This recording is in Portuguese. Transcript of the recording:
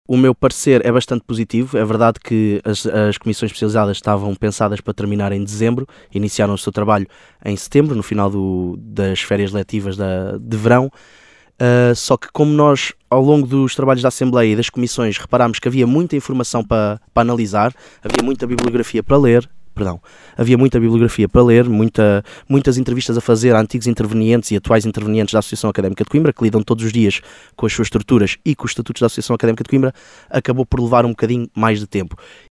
O meu parecer é bastante positivo. É verdade que as comissões especializadas estavam pensadas para terminar em dezembro, iniciaram o seu trabalho em setembro, no final das férias letivas de verão. Só que como nós, ao longo dos trabalhos da Assembleia e das comissões, reparámos que havia muita informação para analisar, havia muita bibliografia para ler, muitas entrevistas a fazer a antigos intervenientes e atuais intervenientes da Associação Académica de Coimbra, que lidam todos os dias com as suas estruturas e com os estatutos da Associação Académica de Coimbra, acabou por levar um bocadinho mais de tempo.